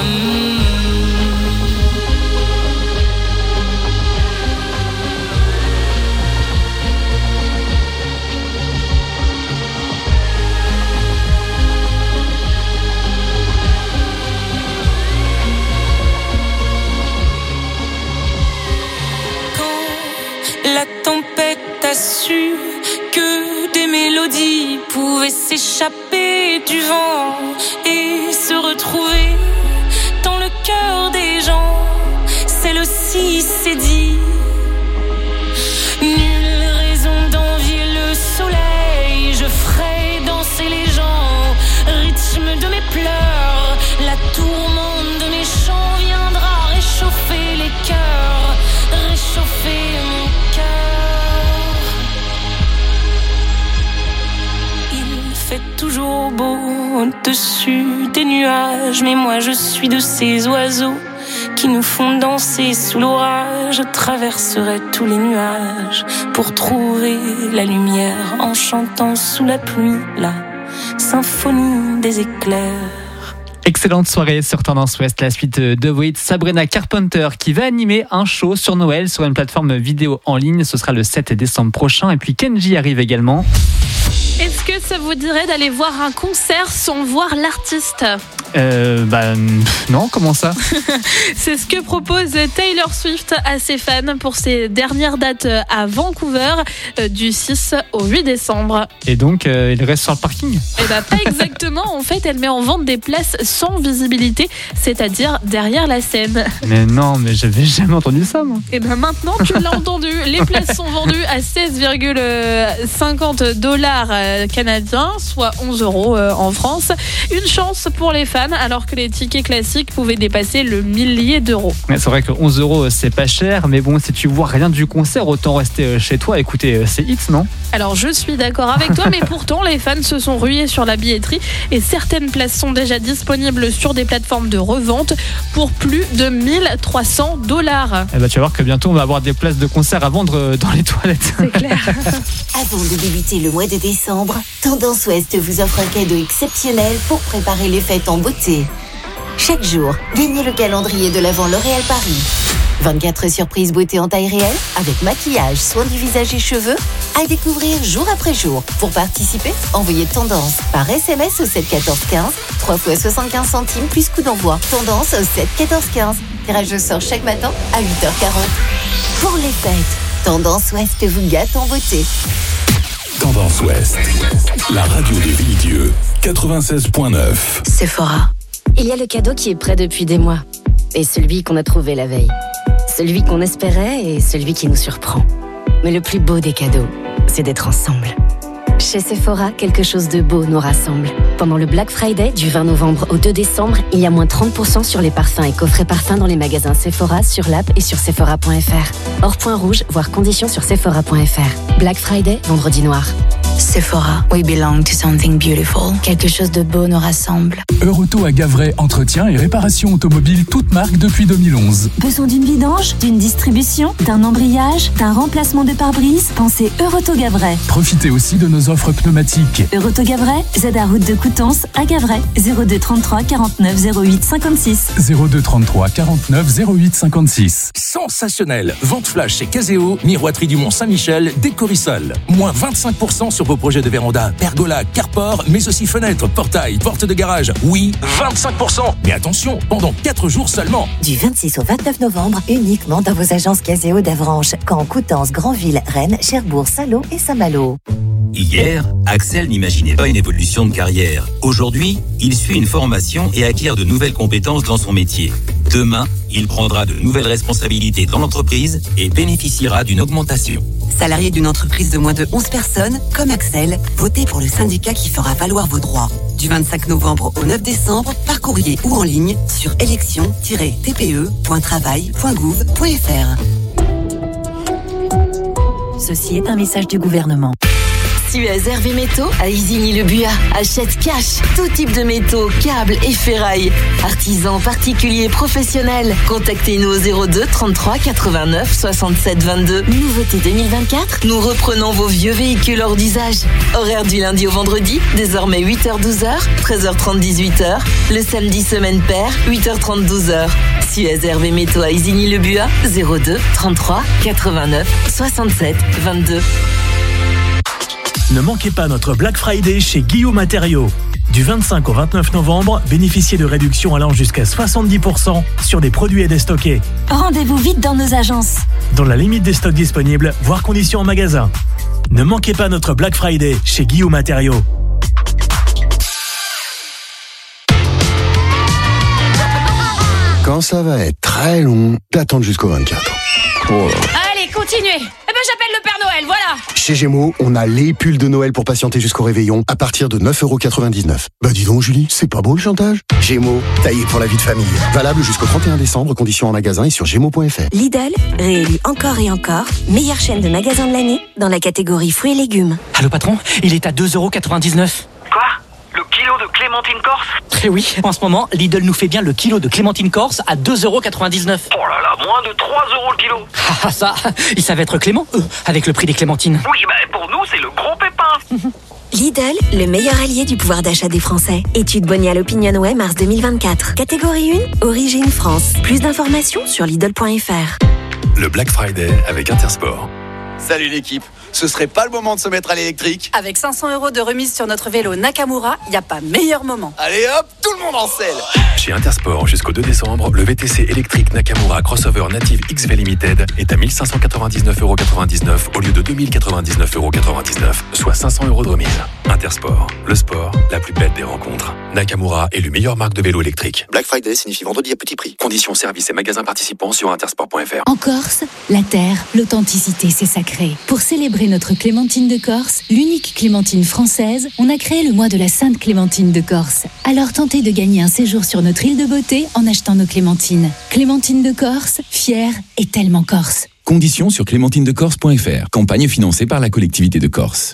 Quand la tempête a su que d'aimer mélodie pouvait s'échapper du vent et se retrouver dans le cœur des gens. Celle aussi s'est dit, nulle raison d'envier le soleil. Je ferai danser les gens, rythme de mes pleurs. La tourmente de mes chants viendra réchauffer les cœurs, réchauffer mon cœur. Il fait toujours beau au-dessus des nuages, mais moi je suis de ces oiseaux qui nous font danser sous l'orage. Je traverserai tous les nuages pour trouver la lumière en chantant sous la pluie la symphonie des éclairs. Excellente soirée sur Tendance Ouest, la suite de Wait, Sabrina Carpenter qui va animer un show sur Noël sur une plateforme vidéo en ligne. Ce sera le sept décembre prochain. Et puis Kenji arrive également. Est-ce que ça vous dirait d'aller voir un concert sans voir l'artiste ? Euh, bah non, comment ça ? C'est ce que propose Taylor Swift à ses fans pour ses dernières dates à Vancouver du six au huit décembre. Et donc, euh, il reste sur le parking ? Eh bah pas exactement, en fait elle met en vente des places sans visibilité, c'est-à-dire derrière la scène. Mais non, mais j'avais jamais entendu ça moi. Et bah maintenant tu l'as entendu, les places sont vendues à seize virgule cinquante dollars canadiens, soit onze euros en France. Une chance pour les fans, alors que les tickets classiques pouvaient dépasser le millier d'euros. C'est vrai que onze euros c'est pas cher, mais bon, si tu vois rien du concert, autant rester chez toi, écouter ces hits, non ? Alors je suis d'accord avec toi, mais pourtant les fans se sont rués sur la billetterie et certaines places sont déjà disponibles sur des plateformes de revente pour plus de mille trois cents dollars. Eh ben, tu vas voir que bientôt on va avoir des places de concert à vendre dans les toilettes. C'est clair. Avant de débuter le mois de décembre, Tendance Ouest vous offre un cadeau exceptionnel pour préparer les fêtes en beauté. Chaque jour, gagnez le calendrier de l'Avent L'Oréal Paris. vingt-quatre surprises beauté en taille réelle, avec maquillage, soins du visage et cheveux, à découvrir jour après jour. Pour participer, envoyez Tendance par S M S au sept quatorze quinze, trois fois soixante-quinze centimes plus coût d'envoi. Tendance au sept quatorze quinze. Tirage au sort chaque matin à huit heures quarante. Pour les fêtes, Tendance Ouest vous gâte en beauté. Tendance Ouest, la radio de Villedieu, quatre-vingt-seize neuf. Sephora. Il y a le cadeau qui est prêt depuis des mois. Et celui qu'on a trouvé la veille. Celui qu'on espérait et celui qui nous surprend. Mais le plus beau des cadeaux, c'est d'être ensemble. Chez Sephora, quelque chose de beau nous rassemble. Pendant le Black Friday du vingt novembre au deux décembre, il y a moins trente pour cent sur les parfums et coffrets parfums dans les magasins Sephora, sur l'app et sur sephora point f r. Hors point rouge, voire conditions sur sephora point f r. Black Friday, vendredi noir. Sephora, we belong to something beautiful. Quelque chose de beau nous rassemble. Eurauto à Gavray, entretien et réparation automobile toutes marques depuis deux mille onze. Besoin d'une vidange, d'une distribution, d'un embrayage, d'un remplacement de pare-brise? Pensez Eurauto Gavray. Profitez aussi de nos offres pneumatiques. Eurauto Gavray, Z A route de Coutances à Gavray. zéro deux trente-trois quarante-neuf zéro huit cinquante-six. zéro deux trente-trois quarante-neuf zéro huit cinquante-six. Sensationnel. Vente flash chez Caseo, Miroiterie du Mont-Saint-Michel, Décorissol. Moins vingt-cinq pour cent sur vos projets de véranda, pergola, carport, mais aussi fenêtres, portails, portes de garage. Oui, vingt-cinq pour cent. Mais attention, pendant quatre jours seulement. Du vingt-six au vingt-neuf novembre, uniquement dans vos agences Caseo d'Avranches, Caen, Coutances, Granville, Rennes, Cherbourg, Saint-Lô et Saint-Malo. Hier, Axel n'imaginait pas une évolution de carrière. Aujourd'hui, il suit une formation et acquiert de nouvelles compétences dans son métier. Demain, il prendra de nouvelles responsabilités dans l'entreprise et bénéficiera d'une augmentation. Salarié d'une entreprise de moins de onze personnes, comme Axel, votez pour le syndicat qui fera valoir vos droits. Du vingt-cinq novembre au neuf décembre, par courrier ou en ligne sur élection tiret t p e point travail point gouv point f r. Ceci est un message du gouvernement. Suez Hervé Métaux à Isigny-le-Buat. Achète cash tout type de métaux, câbles et ferrailles. Artisans, particuliers, professionnels. Contactez-nous au zéro deux trente-trois quatre-vingt-neuf soixante-sept vingt-deux. Nouveauté deux mille vingt-quatre, nous reprenons vos vieux véhicules hors d'usage. Horaire du lundi au vendredi, désormais huit heures douze heures, treize heures trente dix-huit heures. Le samedi semaine paire, huit heures trente douze heures. Suez Hervé Métaux à Isigny-le-Buat, zéro deux trente-trois quatre-vingt-neuf soixante-sept vingt-deux. Ne manquez pas notre Black Friday chez Guillaume Matériaux. Du vingt-cinq au vingt-neuf novembre, bénéficiez de réductions allant jusqu'à soixante-dix pour cent sur des produits à déstocker. Rendez-vous vite dans nos agences. Dans la limite des stocks disponibles, voire conditions en magasin. Ne manquez pas notre Black Friday chez Guillaume Matériaux. Quand ça va être très long, d'attendre jusqu'au vingt-quatre. Oh. Allez, continuez. Eh ben j'appelle le Père Noël, voilà. Chez Gémeaux, on a les pulls de Noël pour patienter jusqu'au réveillon à partir de neuf euros quatre-vingt-dix-neuf. Bah dis donc Julie, c'est pas beau le chantage? Gémeaux, taillé pour la vie de famille. Valable jusqu'au trente et un décembre, conditions en magasin et sur gémeaux point f r. Lidl, réélu encore et encore, meilleure chaîne de magasins de l'année dans la catégorie fruits et légumes. Allô patron, il est à deux euros quatre-vingt-dix-neuf. Quoi? Le kilo de clémentine corse? Eh oui, en ce moment, Lidl nous fait bien le kilo de clémentine corse à deux euros quatre-vingt-dix-neuf. Oh là là, moins de trois euros le kilo. Ah ça, ils savent être clément, eux, avec le prix des clémentines. Oui, bah pour nous, c'est le gros pépin. Lidl, le meilleur allié du pouvoir d'achat des Français. Étude Bonial Opinionway mars deux mille vingt-quatre. Catégorie un, origine France. Plus d'informations sur Lidl point f r. Le Black Friday avec Intersport. Salut l'équipe, ce serait pas le moment de se mettre à l'électrique? Avec cinq cents euros de remise sur notre vélo Nakamura, y a pas meilleur moment. Allez hop, tout le monde en selle. Chez Intersport, jusqu'au deux décembre, le V T C électrique Nakamura Crossover Native X V Limited est à mille cinq cent quatre-vingt-dix-neuf euros quatre-vingt-dix-neuf au lieu de deux mille quatre-vingt-dix-neuf euros quatre-vingt-dix-neuf, soit cinq cents euros de remise. Intersport, le sport, la plus belle des rencontres. Nakamura est le meilleure marque de vélo électrique. Black Friday signifie vendredi à petit prix. Conditions, services et magasins participants sur intersport point f r. En Corse, la terre, l'authenticité, c'est sacré. Pour célébrer notre Clémentine de Corse, l'unique Clémentine française, on a créé le mois de la Sainte Clémentine de Corse. Alors tentez de gagner un séjour sur notre île de beauté en achetant nos clémentines. Clémentine de Corse, fière et tellement corse. Conditions sur clémentine de corse point f r. Campagne financée par la collectivité de Corse.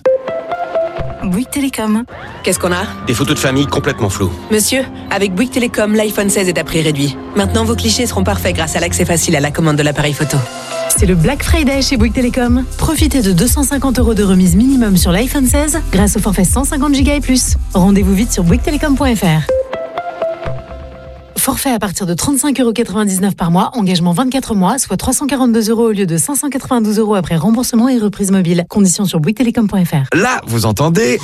Bouygues Télécom. Qu'est-ce qu'on a? Des photos de famille complètement floues. Monsieur, avec Bouygues Télécom, l'iPhone seize est à prix réduit. Maintenant, vos clichés seront parfaits grâce à l'accès facile à la commande de l'appareil photo. C'est le Black Friday chez Bouygues Télécom. Profitez de deux cent cinquante euros de remise minimum sur l'iPhone seize grâce au forfait cent cinquante giga et plus. Rendez-vous vite sur bouygues télécom point f r. Forfait à partir de trente-cinq euros quatre-vingt-dix-neuf par mois, engagement vingt-quatre mois, soit trois cent quarante-deux euros au lieu de cinq cent quatre-vingt-douze euros après remboursement et reprise mobile. Conditions sur bouygues télécom point f r. Là, vous entendez?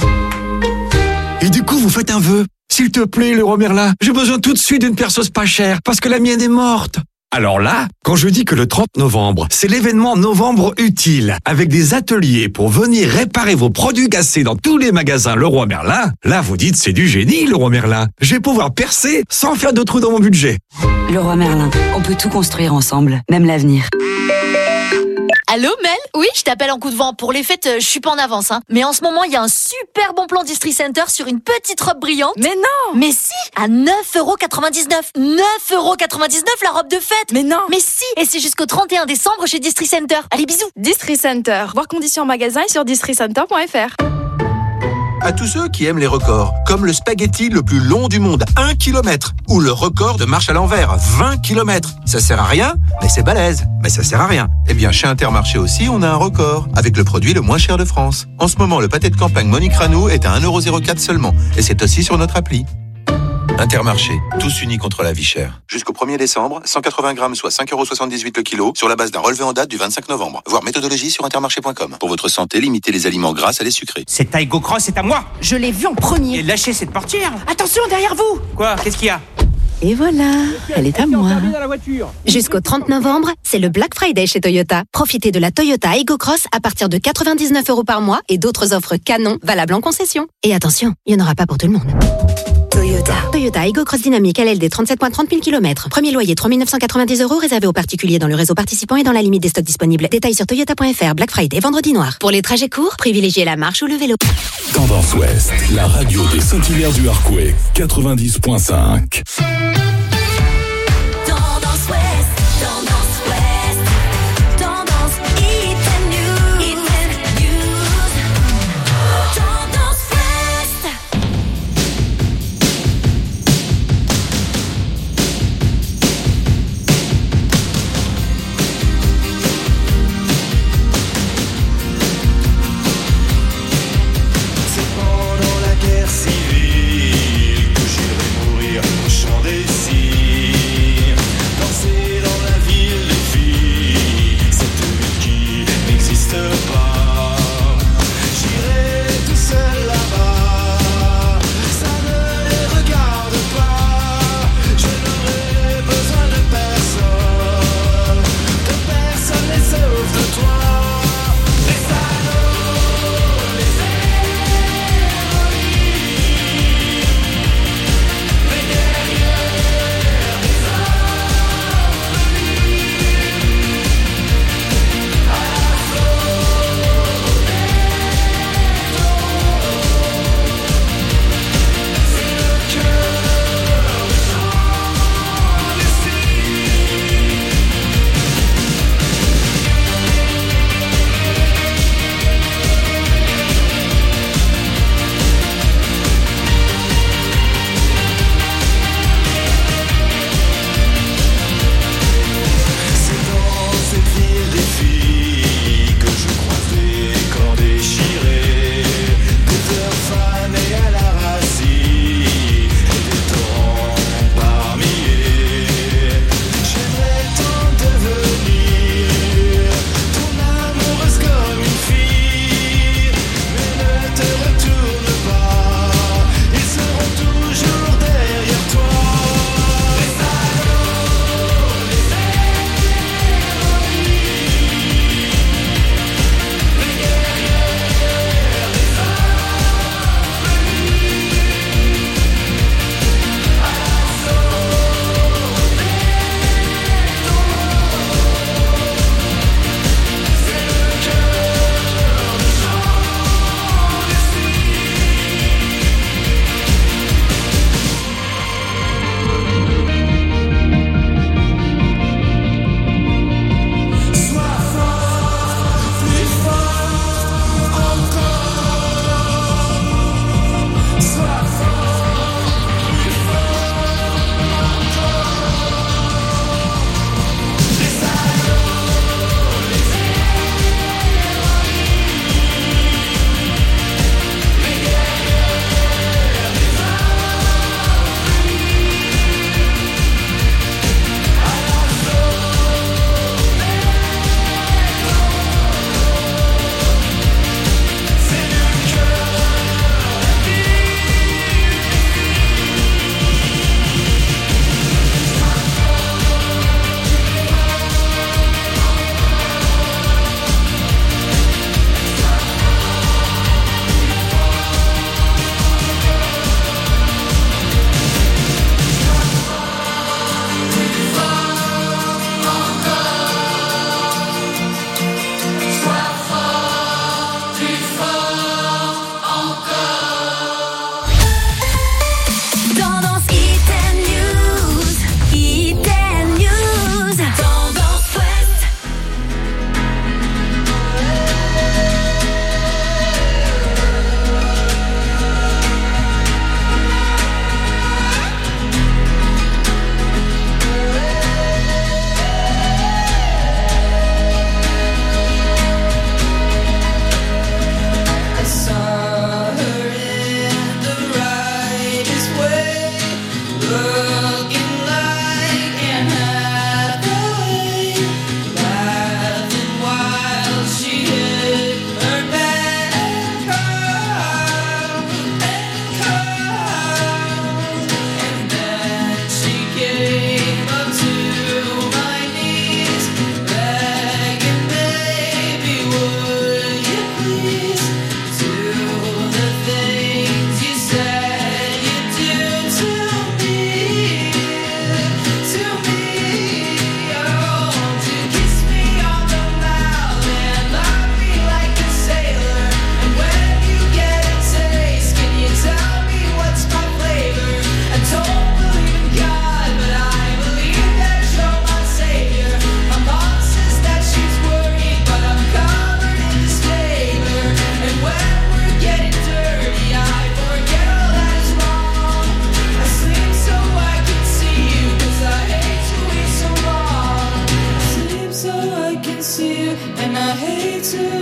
Et du coup, vous faites un vœu. S'il te plaît, le roi Merlin, j'ai besoin tout de suite d'une perceuse pas chère, parce que la mienne est morte. Alors là, quand je dis que le trente novembre, c'est l'événement Novembre Utile, avec des ateliers pour venir réparer vos produits cassés dans tous les magasins Leroy Merlin, là vous dites c'est du génie Leroy Merlin. Je vais pouvoir percer sans faire de trous dans mon budget. Leroy Merlin, on peut tout construire ensemble, même l'avenir. Allô Mel? Oui, je t'appelle en coup de vent. Pour les fêtes, je suis pas en avance, hein. Mais en ce moment, il y a un super bon plan Distri Center sur une petite robe brillante. Mais non! Mais si! À neuf euros quatre-vingt-dix-neuf. neuf euros quatre-vingt-dix-neuf la robe de fête! Mais non! Mais si! Et c'est jusqu'au trente et un décembre chez Distri Center. Allez, bisous! Distri Center. Voir conditions en magasin et sur distri center point f r. À tous ceux qui aiment les records, comme le spaghetti le plus long du monde, un kilomètre, ou le record de marche à l'envers, vingt kilomètres. Ça sert à rien, mais c'est balèze. Mais ça sert à rien. Eh bien, chez Intermarché aussi, on a un record, avec le produit le moins cher de France. En ce moment, le pâté de campagne Monique Ranou est à un euro zéro quatre seulement, et c'est aussi sur notre appli. Intermarché, tous unis contre la vie chère. Jusqu'au premier décembre, cent quatre-vingts grammes, soit cinq euros soixante-dix-huit le kilo, sur la base d'un relevé en date du vingt-cinq novembre. Voir méthodologie sur intermarché point com. Pour votre santé, limitez les aliments gras à les sucrés. Cette Taigo Cross est à moi. Je l'ai vu en premier. Et lâchez cette portière. Attention, derrière vous. Quoi? Qu'est-ce qu'il y a? Et voilà, elle est à moi. voiture. Jusqu'au trente novembre, c'est le Black Friday chez Toyota. Profitez de la Toyota Aygo Cross à partir de quatre-vingt-dix-neuf euros par mois et d'autres offres canon valables en concession. Et attention, il n'y en aura pas pour tout le monde. Toyota. Toyota Aygo Cross Dynamique L L D trente-sept virgule trente mille kilomètres. Premier loyer trois mille neuf cent quatre-vingt-dix euros réservé aux particuliers dans le réseau participant et dans la limite des stocks disponibles. Détails sur toyota point f r. Black Friday vendredi noir. Pour les trajets courts, privilégiez la marche ou le vélo. Tendance Ouest, la radio des Saint-Hilaire du Harcouët, quatre-vingt-dix virgule cinq. Pendant la guerre civile que j'irai mourir au champ des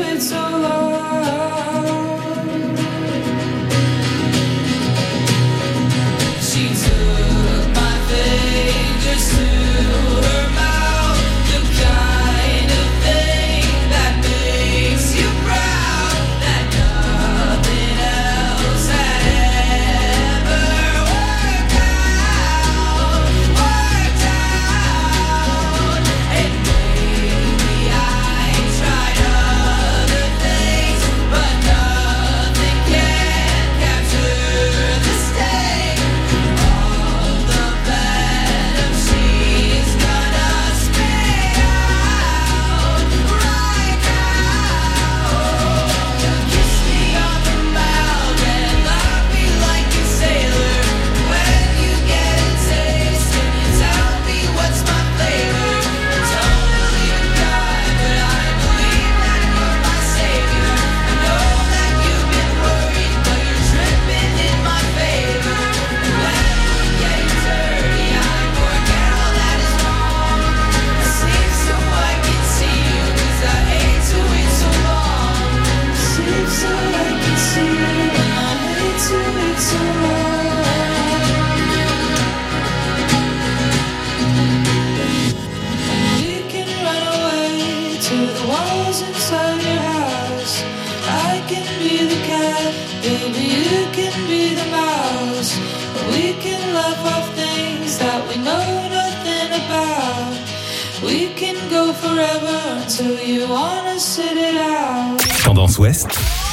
it so long. She took my fingers to her mouth, the kind of thing that makes you proud, that nothing else had ever worked out, worked out. And maybe I tried other things, but nothing can capture the sting of the venom she's gonna spit out right now. Kiss me on the mouth and lock me like a sailor. When you get a taste and you tell me what's my flavor. Don't believe in God, but I believe that you're my savior. I know that you've been worried, but you're tripping in my favor. When we get dirty, I work out that is wrong. I sleep so I can see you, 'cause I hate to wait so long. Sleep so I can see you, and I hate to wait so long. We can run away to the walls inside your house. I can be the cat, baby, you can be the mouse. We can laugh off things that we know nothing about. We can go forever until you wanna sit it out. Tendance Ouest.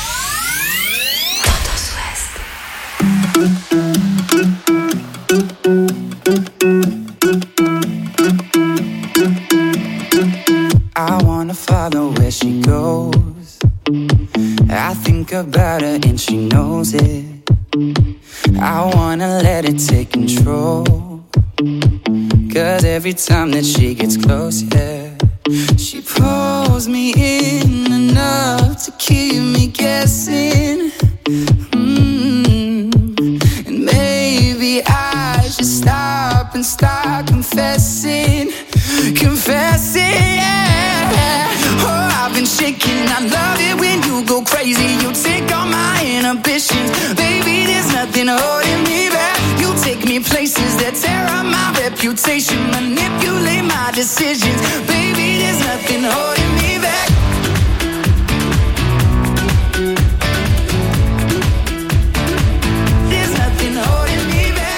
I wanna follow where she goes. I think about her and she knows it. I wanna let it take control. 'Cause every time that she gets close, yeah, she pulls me in enough to keep me guessing. Mm. And maybe I should stop and start confessing. Confessing, yeah. Oh, I've been shaking. I love it when you go crazy. You take all my inhibitions. Baby, there's nothing holding me back. You take me places that tear up my reputation. Manipulate my decisions. Baby, there's nothing holding me back. There's nothing holding me back.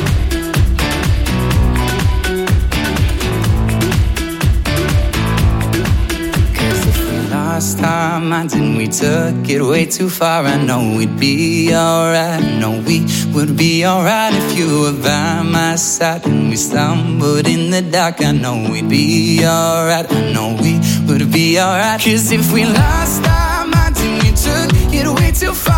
Lost our minds and we took it way too far. I know we'd be alright. I know we would be alright if you were by my side. And we stumbled in the dark. I know we'd be alright. I know we would be alright. 'Cause if we lost our minds and we took it way too far,